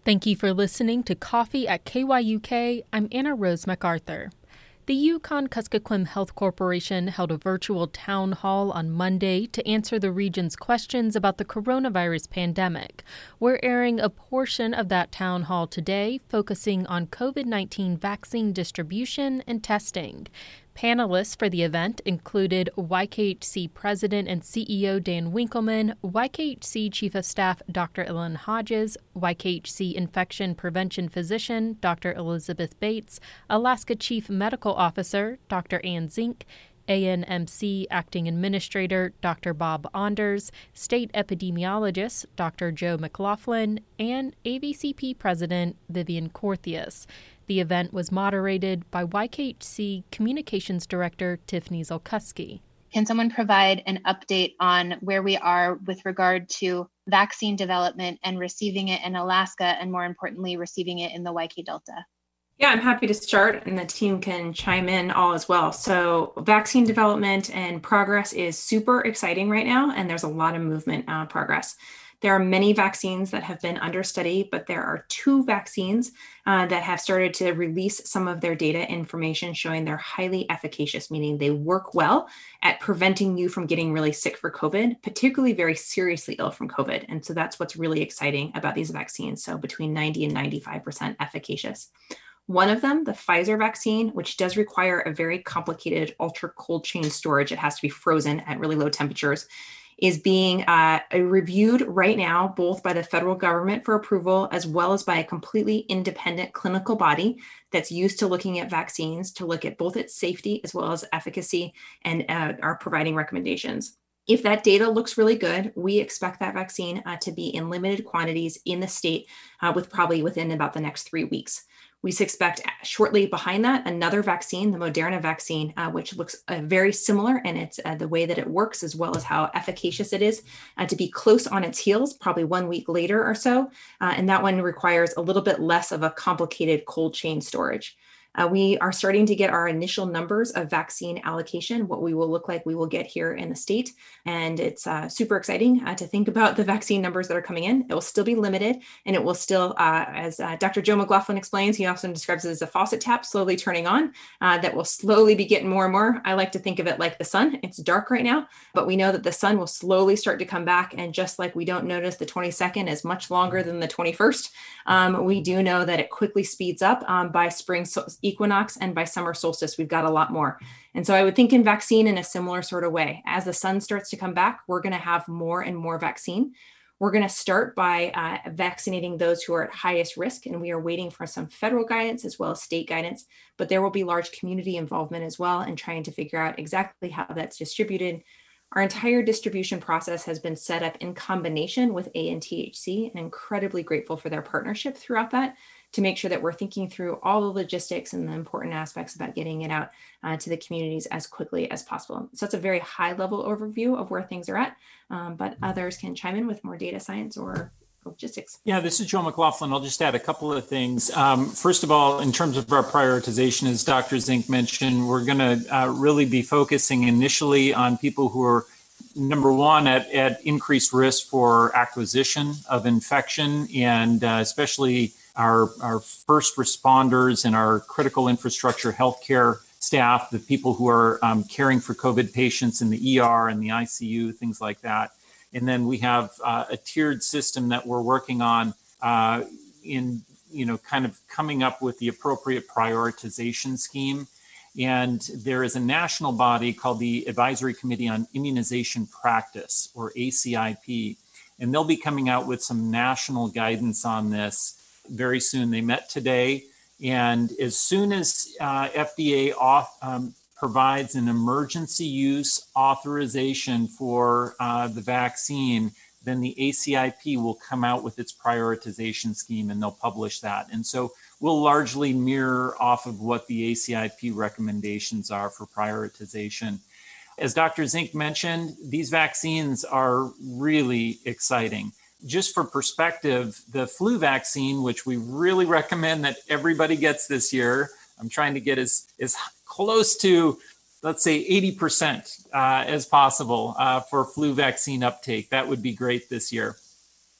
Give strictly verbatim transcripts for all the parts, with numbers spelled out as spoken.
Thank you for listening to Coffee at K Y U K. I'm Anna Rose MacArthur. The Yukon-Kuskokwim Health Corporation held a virtual town hall on Monday to answer the region's questions about the coronavirus pandemic. We're airing a portion of that town hall today, focusing on covid nineteen vaccine distribution and testing. Panelists for the event included Y K H C President and C E O Dan Winkleman, Y K H C Chief of Staff Doctor Ellen Hodges, Y K H C Infection Prevention Physician Doctor Elizabeth Bates, Alaska Chief Medical Officer Doctor Ann Zink, A N M C Acting Administrator Doctor Bob Onders, State Epidemiologist Doctor Joe McLaughlin, and A V C P President Vivian Corthius. The event was moderated by Y K H C Communications Director Tiffany Zolkuski. Can someone provide an update on where we are with regard to vaccine development and receiving it in Alaska, and more importantly, receiving it in the Y K Delta? Yeah, I'm happy to start, and the team can chime in all as well. So vaccine development and progress is super exciting right now, and there's a lot of movement uh, progress. There are many vaccines that have been under study, but there are two vaccines uh, that have started to release some of their data information showing they're highly efficacious, meaning they work well at preventing you from getting really sick for COVID, particularly very seriously ill from COVID. And so that's what's really exciting about these vaccines. So between ninety and ninety-five percent efficacious. One of them, the Pfizer vaccine, which does require a very complicated ultra cold chain storage. It has to be frozen at really low temperatures, is being uh, reviewed right now, both by the federal government for approval, as well as by a completely independent clinical body that's used to looking at vaccines to look at both its safety as well as efficacy, and uh, are providing recommendations. If that data looks really good, we expect that vaccine uh, to be in limited quantities in the state uh, with probably within about the next three weeks. We expect shortly behind that another vaccine, the Moderna vaccine, uh, which looks uh, very similar, and it's uh, the way that it works as well as how efficacious it is, uh, to be close on its heels, probably one week later or so. Uh, and that one requires a little bit less of a complicated cold chain storage. Uh, we are starting to get our initial numbers of vaccine allocation, what we will look like we will get here in the state. And it's uh, super exciting uh, to think about the vaccine numbers that are coming in. It will still be limited, and it will still, uh, as uh, Doctor Joe McLaughlin explains, he often describes it as a faucet tap slowly turning on uh, that will slowly be getting more and more. I like to think of it like the sun. It's dark right now, but we know that the sun will slowly start to come back. And just like we don't notice the twenty-second is much longer than the twenty-first, um, we do know that it quickly speeds up um, by spring so- equinox, and by summer solstice, we've got a lot more. And so I would think in vaccine in a similar sort of way. As the sun starts to come back, we're going to have more and more vaccine. We're going to start by uh, vaccinating those who are at highest risk, and we are waiting for some federal guidance as well as state guidance, but there will be large community involvement as well in trying to figure out exactly how that's distributed. Our entire distribution process has been set up in combination with A N T H C, and incredibly grateful for their partnership throughout that, to make sure that we're thinking through all the logistics and the important aspects about getting it out uh, to the communities as quickly as possible. So it's a very high level overview of where things are at, um, but others can chime in with more data science or logistics. Yeah, this is Joe McLaughlin. I'll just add a couple of things. Um, first of all, in terms of our prioritization, as Doctor Zink mentioned, we're going to uh, really be focusing initially on people who are, number one, at, at increased risk for acquisition of infection, and uh, especially Our, our first responders and our critical infrastructure healthcare staff, the people who are um, caring for COVID patients in the E R and the I C U, things like that. And then we have uh, a tiered system that we're working on uh, in, you know, kind of coming up with the appropriate prioritization scheme. And there is a national body called the Advisory Committee on Immunization Practice, or A C I P, and they'll be coming out with some national guidance on this very soon. They met today, and as soon as uh, F D A off, um, provides an emergency use authorization for uh, the vaccine, then the A C I P will come out with its prioritization scheme, and they'll publish that. And so we'll largely mirror off of what the A C I P recommendations are for prioritization. As Doctor Zink mentioned, these vaccines are really exciting. Just for perspective, the flu vaccine, which we really recommend that everybody gets this year, I'm trying to get as, as close to, let's say, eighty percent uh, as possible uh, for flu vaccine uptake. That would be great this year.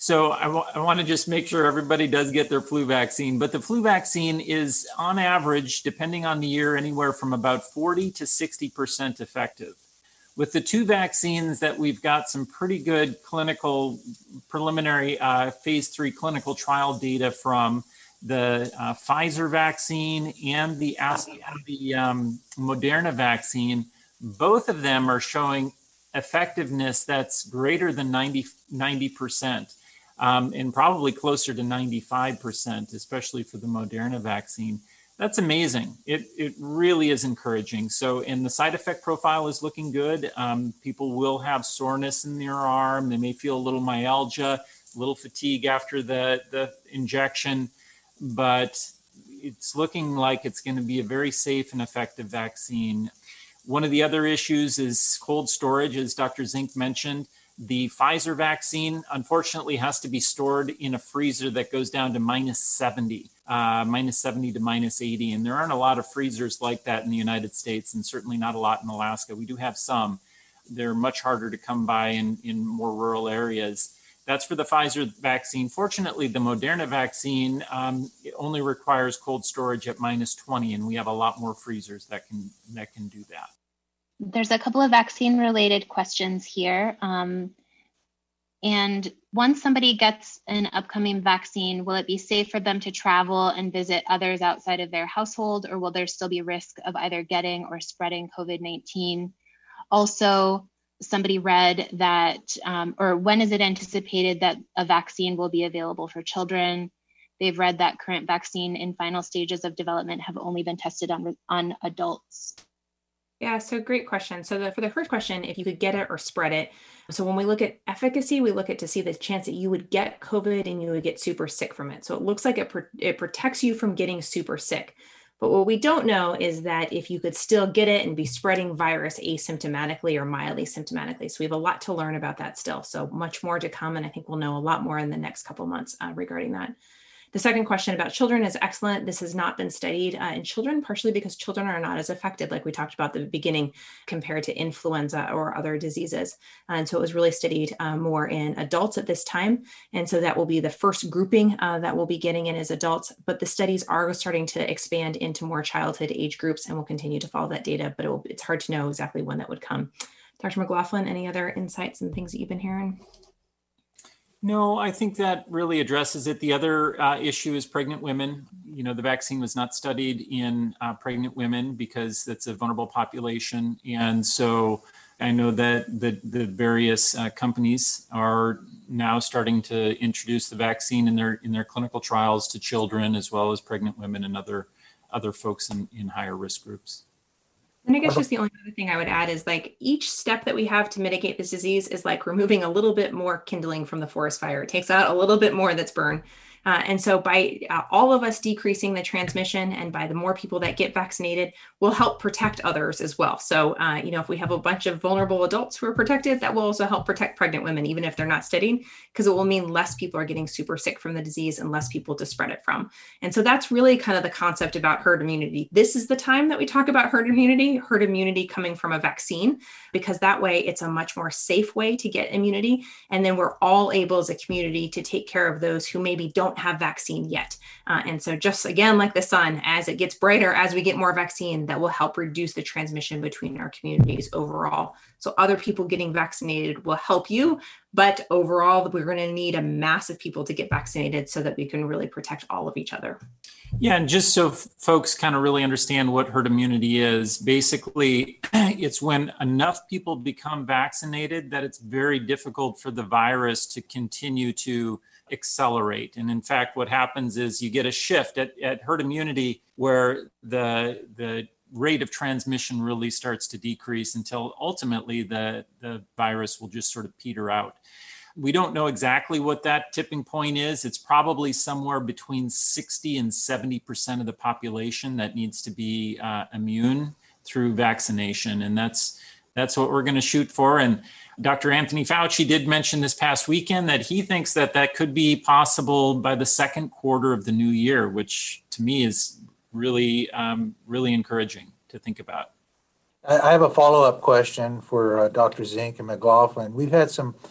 So I, w- I want to just make sure everybody does get their flu vaccine, but the flu vaccine is on average, depending on the year, anywhere from about forty to sixty percent effective. With the two vaccines that we've got some pretty good clinical, preliminary uh, phase three clinical trial data from, the uh, Pfizer vaccine and the, the um, Moderna vaccine, both of them are showing effectiveness that's greater than ninety percent. Um, and probably closer to ninety-five percent, especially for the Moderna vaccine. That's amazing. It, it really is encouraging. So, and the side effect profile is looking good. Um, people will have soreness in their arm. They may feel a little myalgia, a little fatigue after the, the injection, but it's looking like it's going to be a very safe and effective vaccine. One of the other issues is cold storage, as Doctor Zink mentioned. The Pfizer vaccine, unfortunately, has to be stored in a freezer that goes down to minus seventy, uh, minus seventy to minus eighty. And there aren't a lot of freezers like that in the United States, and certainly not a lot in Alaska. We do have some. They're much harder to come by in, in more rural areas. That's for the Pfizer vaccine. Fortunately, the Moderna vaccine um, it only requires cold storage at minus twenty, and we have a lot more freezers that can that can do that. There's a couple of vaccine-related questions here. Um, and once somebody gets an upcoming vaccine, will it be safe for them to travel and visit others outside of their household, or will there still be risk of either getting or spreading COVID nineteen? Also, somebody read that, um, or when is it anticipated that a vaccine will be available for children? They've read that current vaccine in final stages of development have only been tested on, on adults. Yeah, so great question. So the, for the first question, if you could get it or spread it. So when we look at efficacy, we look at to see the chance that you would get COVID and you would get super sick from it. So it looks like it, pr- it protects you from getting super sick. But what we don't know is that if you could still get it and be spreading virus asymptomatically or mildly symptomatically. So we have a lot to learn about that still. So much more to come. And I think we'll know a lot more in the next couple of months uh, regarding that. The second question about children is excellent. This has not been studied uh, in children, partially because children are not as affected, like we talked about at the beginning, compared to influenza or other diseases. And so it was really studied uh, more in adults at this time. And so that will be the first grouping uh, that we'll be getting in as adults. But the studies are starting to expand into more childhood age groups, and we'll continue to follow that data, but it will, it's hard to know exactly when that would come. Doctor McLaughlin, any other insights and things that you've been hearing? No, I think that really addresses it. The other uh, issue is pregnant women. You know, the vaccine was not studied in uh, pregnant women because that's a vulnerable population. And so I know that the, the various uh, companies are now starting to introduce the vaccine in their in their clinical trials to children, as well as pregnant women and other other folks in, in higher risk groups. And I guess just the only other thing I would add is like each step that we have to mitigate this disease is like removing a little bit more kindling from the forest fire. It takes out a little bit more that's burned. Uh, and so by uh, all of us decreasing the transmission and by the more people that get vaccinated, will help protect others as well. So, uh, you know, if we have a bunch of vulnerable adults who are protected, that will also help protect pregnant women, even if they're not studied, because it will mean less people are getting super sick from the disease and less people to spread it from. And so that's really kind of the concept about herd immunity. This is the time that we talk about herd immunity, herd immunity coming from a vaccine, because that way it's a much more safe way to get immunity. And then we're all able as a community to take care of those who maybe don't have vaccine yet. Uh, and so just again, like the sun, as it gets brighter, as we get more vaccine, that will help reduce the transmission between our communities overall. So other people getting vaccinated will help you, but overall, we're going to need a mass of people to get vaccinated so that we can really protect all of each other. Yeah, and just so f- folks kind of really understand what herd immunity is, basically, it's when enough people become vaccinated that it's very difficult for the virus to continue to accelerate. And in fact, what happens is you get a shift at, at herd immunity where the the rate of transmission really starts to decrease until ultimately the, the virus will just sort of peter out. We don't know exactly what that tipping point is. It's probably somewhere between sixty and seventy percent of the population that needs to be uh, immune through vaccination. And that's that's what we're going to shoot for. And Doctor Anthony Fauci did mention this past weekend that he thinks that that could be possible by the second quarter of the new year, which to me is really, um, really encouraging to think about. I have a follow-up question for uh, Doctor Zink and McLaughlin. We've had some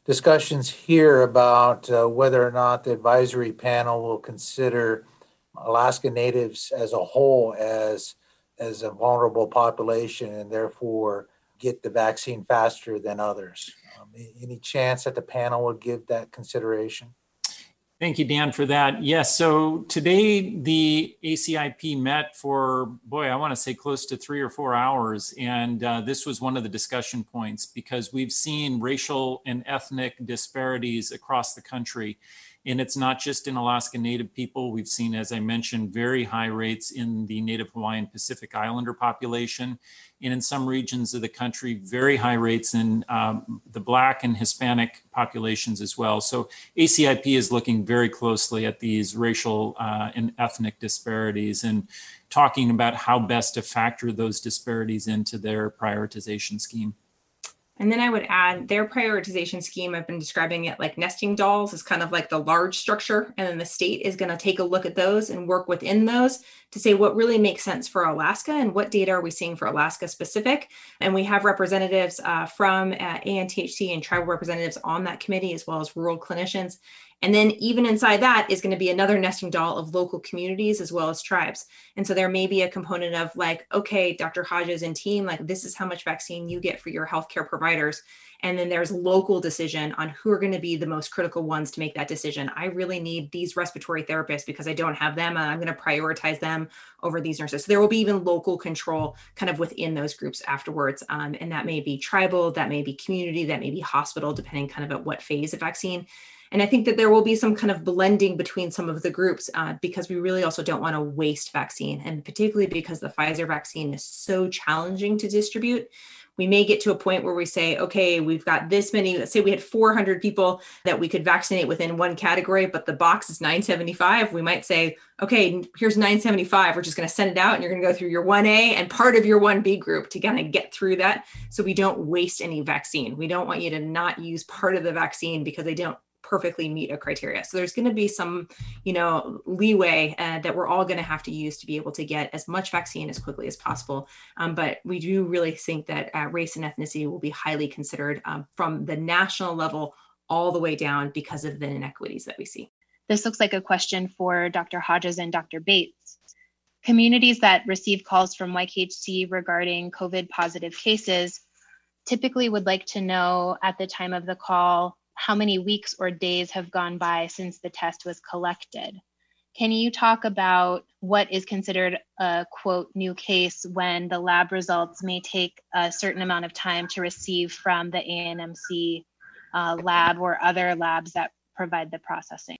discussions here about uh, whether or not the advisory panel will consider Alaska Natives as a whole as, as a vulnerable population and therefore get the vaccine faster than others. Um, any chance that the panel will give that consideration? Thank you, Dan, for that. Yes, so today the A C I P met for, boy, I want to say close to three or four hours. And uh, this was one of the discussion points because we've seen racial and ethnic disparities across the country. And it's not just in Alaska Native people. We've seen, as I mentioned, very high rates in the Native Hawaiian Pacific Islander population. And in some regions of the country, very high rates in um, the Black and Hispanic populations as well. So A C I P is looking very closely at these racial uh, and ethnic disparities and talking about how best to factor those disparities into their prioritization scheme. And then I would add their prioritization scheme. I've been describing it like nesting dolls is kind of like the large structure. And then the state is going to take a look at those and work within those to say what really makes sense for Alaska and what data are we seeing for Alaska specific. And we have representatives uh, from uh, A N T H C and tribal representatives on that committee, as well as rural clinicians. And then even inside that is going to be another nesting doll of local communities as well as tribes. And so there may be a component of like, okay, Doctor Hodges and team, like this is how much vaccine you get for your healthcare providers. And then there's local decision on who are going to be the most critical ones to make that decision. I really need these respiratory therapists because I don't have them and I'm going to prioritize them over these nurses. So there will be even local control kind of within those groups afterwards. Um, and that may be tribal, that may be community, that may be hospital, depending kind of at what phase of vaccine. And I think that there will be some kind of blending between some of the groups uh, because we really also don't want to waste vaccine. And particularly because the Pfizer vaccine is so challenging to distribute, we may get to a point where we say, okay, we've got this many, let's say we had four hundred people that we could vaccinate within one category, but the box is nine seventy-five. We might say, okay, here's nine seventy-five. We're just going to send it out and you're going to go through your one A and part of your one B group to kind of get through that. So we don't waste any vaccine. We don't want you to not use part of the vaccine because they don't perfectly meet a criteria. So there's going to be some, you know, leeway uh, that we're all going to have to use to be able to get as much vaccine as quickly as possible. Um, but we do really think that uh, race and ethnicity will be highly considered um, from the national level all the way down because of the inequities that we see. This looks like a question for Doctor Hodges and Doctor Bates. Communities that receive calls from Y K H C regarding COVID positive cases typically would like to know at the time of the call how many weeks or days have gone by since the test was collected. Can you talk about what is considered a quote new case when the lab results may take a certain amount of time to receive from the A N M C uh, lab or other labs that provide the processing?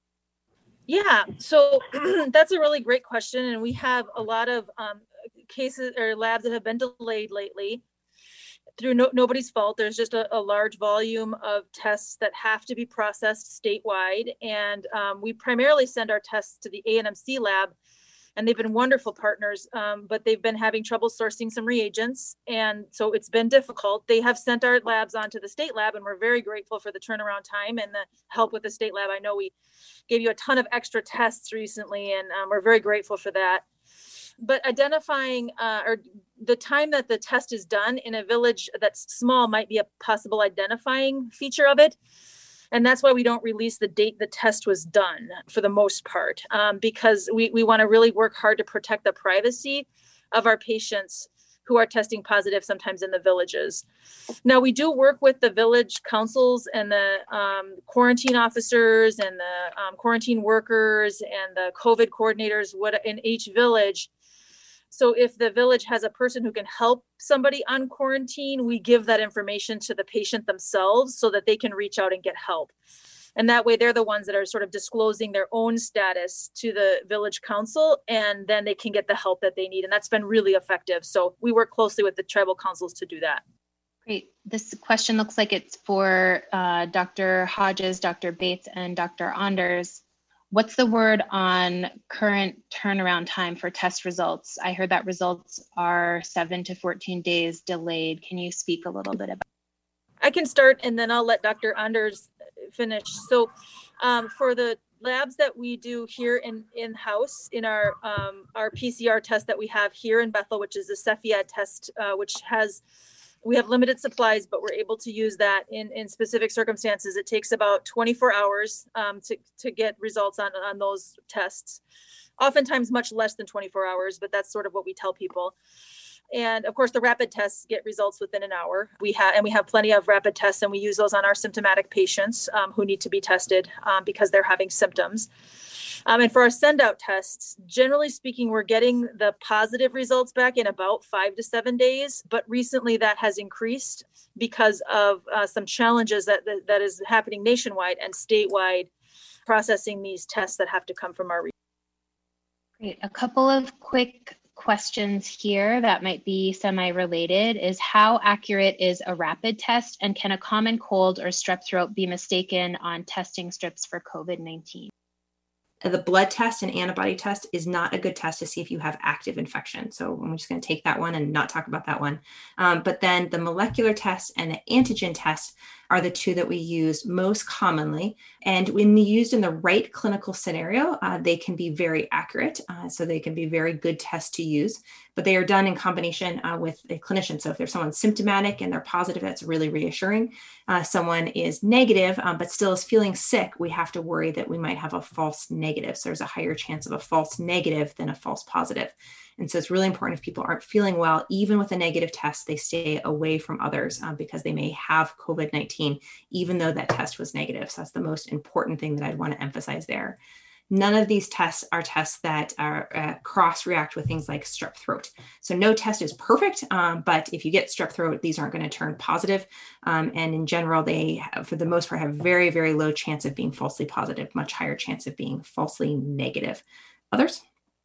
Yeah, so that's a really great question. And we have a lot of um, cases or labs that have been delayed lately. Through no, nobody's fault. There's just a, a large volume of tests that have to be processed statewide. And um, we primarily send our tests to the A N M C lab, and they've been wonderful partners, um, but they've been having trouble sourcing some reagents. And so it's been difficult. They have sent our labs on to the state lab, and we're very grateful for the turnaround time and the help with the state lab. I know we gave you a ton of extra tests recently, and um, we're very grateful for that. But identifying uh, or the time that the test is done in a village that's small might be a possible identifying feature of it. And that's why we don't release the date the test was done for the most part, um, because we, we want to really work hard to protect the privacy of our patients who are testing positive sometimes in the villages. Now, we do work with the village councils and the um, quarantine officers and the um, quarantine workers and the COVID coordinators what in each village. So if the village has a person who can help somebody on quarantine, we give that information to the patient themselves so that they can reach out and get help. And that way they're the ones that are sort of disclosing their own status to the village council, and then they can get the help that they need. And that's been really effective. So we work closely with the tribal councils to do that. Great. This question looks like it's for uh, Doctor Hodges, Doctor Bates, and Doctor Anders. What's the word on current turnaround time for test results? I heard that results are seven to fourteen days delayed. Can you speak a little bit about that? I can start and then I'll let Doctor Anders finish. So um, for the labs that we do here in in-house in our um, our P C R test that we have here in Bethel, which is the Cepheid test, uh, which has we have limited supplies, but we're able to use that in, in specific circumstances. It takes about twenty-four hours um, to, to get results on, on those tests. Oftentimes much less than twenty-four hours, but that's sort of what we tell people. And of course, the rapid tests get results within an hour. We have, and we have plenty of rapid tests, and we use those on our symptomatic patients um, who need to be tested um, because they're having symptoms. Um, and for our send out tests, generally speaking, we're getting the positive results back in about five to seven days. But recently that has increased because of uh, some challenges that, that that is happening nationwide and statewide processing these tests that have to come from our region. Great. A couple of quick questions here that might be semi-related is how accurate is a rapid test, and can a common cold or strep throat be mistaken on testing strips for COVID nineteen? The blood test and antibody test is not a good test to see if you have active infection. So I'm just going to take that one and not talk about that one. Um, but then the molecular test and the antigen test are the two that we use most commonly. And when used in the right clinical scenario, uh, they can be very accurate. Uh, so they can be very good tests to use, but they are done in combination uh, with a clinician. So if there's someone symptomatic and they're positive, that's really reassuring. Uh, someone is negative, um, but still is feeling sick, we have to worry that we might have a false negative. So there's a higher chance of a false negative than a false positive. And so it's really important if people aren't feeling well, even with a negative test, they stay away from others um, because they may have COVID nineteen, even though that test was negative. So that's the most important thing that I'd want to emphasize there. None of these tests are tests that are uh, cross-react with things like strep throat. So no test is perfect, um, but if you get strep throat, these aren't going to turn positive. Um, and in general, they, have, for the most part, have very, very low chance of being falsely positive, much higher chance of being falsely negative. Others?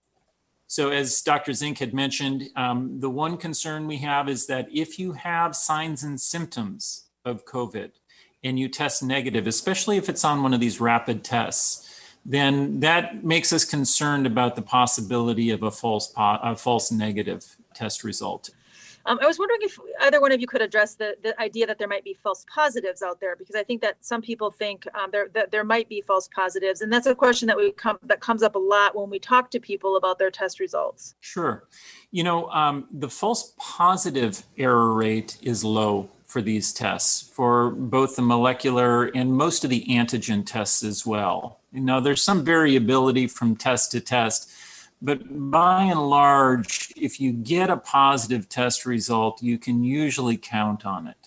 So as Doctor Zink had mentioned, um, the one concern we have is that if you have signs and symptoms of COVID and you test negative, especially if it's on one of these rapid tests, then that makes us concerned about the possibility of a false, po- a false negative test result. Um, I was wondering if either one of you could address the, the idea that there might be false positives out there, because I think that some people think um, there that there might be false positives, and that's a question that we come that comes up a lot when we talk to people about their test results. Sure, you know um, the false positive error rate is low for these tests, for both the molecular and most of the antigen tests as well. You know, there's some variability from test to test. But by and large, if you get a positive test result, you can usually count on it.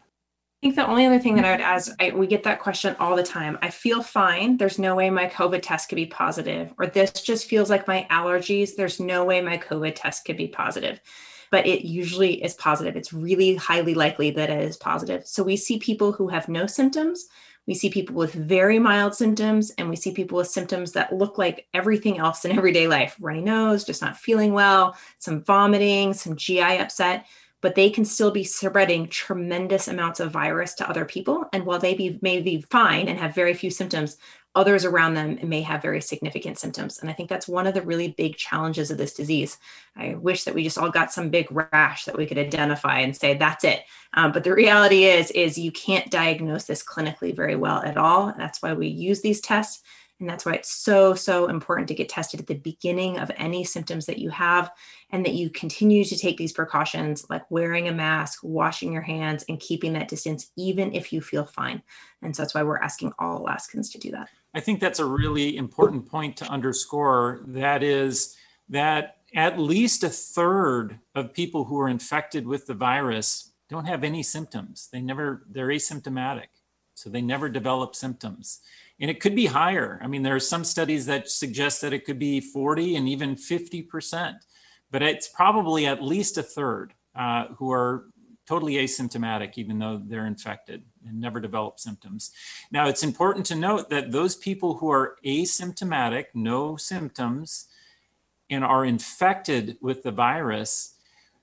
I think the only other thing that I would add is I, we get that question all the time. I feel fine. There's no way my COVID test could be positive. Or this just feels like my allergies. There's no way my COVID test could be positive. But it usually is positive. It's really highly likely that it is positive. So we see people who have no symptoms. We see people with very mild symptoms, and we see people with symptoms that look like everything else in everyday life: runny nose, just not feeling well, some vomiting, some G I upset, but they can still be spreading tremendous amounts of virus to other people. And while they be, may be fine and have very few symptoms, others around them may have very significant symptoms. And I think that's one of the really big challenges of this disease. I wish that we just all got some big rash that we could identify and say, that's it. Um, but the reality is, is you can't diagnose this clinically very well at all. That's why we use these tests. And that's why it's so, so important to get tested at the beginning of any symptoms that you have, and that you continue to take these precautions like wearing a mask, washing your hands, and keeping that distance, even if you feel fine. And so that's why we're asking all Alaskans to do that. I think that's a really important point to underscore. That is that at least a third of people who are infected with the virus don't have any symptoms. They never, they're asymptomatic. So they never develop symptoms. And it could be higher. I mean, there are some studies that suggest that it could be forty and even fifty percent, but it's probably at least a third uh, who are totally asymptomatic, even though they're infected and never develop symptoms. Now, it's important to note that those people who are asymptomatic, no symptoms, and are infected with the virus,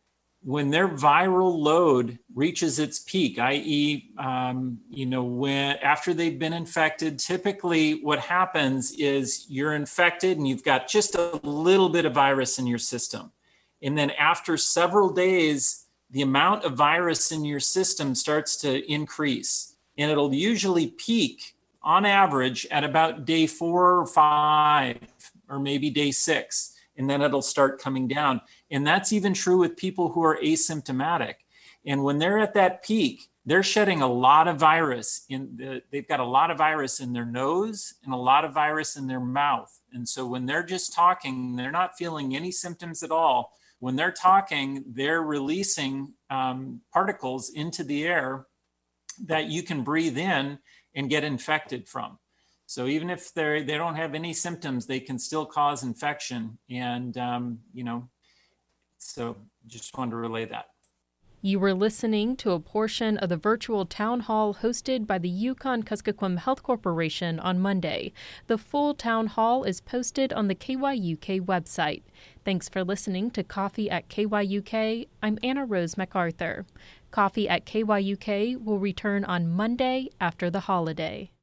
when their viral load reaches its peak, that is, um, you know, when after they've been infected, typically what happens is you're infected and you've got just a little bit of virus in your system. And then after several days, the amount of virus in your system starts to increase. And it'll usually peak on average at about day four or five, or maybe day six. And then it'll start coming down. And that's even true with people who are asymptomatic. And when they're at that peak, they're shedding a lot of virus in the, they've got a lot of virus in their nose and a lot of virus in their mouth. And so when they're just talking, they're not feeling any symptoms at all. When they're talking, they're releasing um, particles into the air that you can breathe in and get infected from. So even if they they don't have any symptoms, they can still cause infection. And, um, you know, so just wanted to relay that. You were listening to a portion of the virtual town hall hosted by the Yukon-Kuskokwim Health Corporation on Monday. The full town hall is posted on the K Y U K website. Thanks for listening to Coffee at K Y U K. I'm Anna Rose MacArthur. Coffee at K Y U K will return on Monday after the holiday.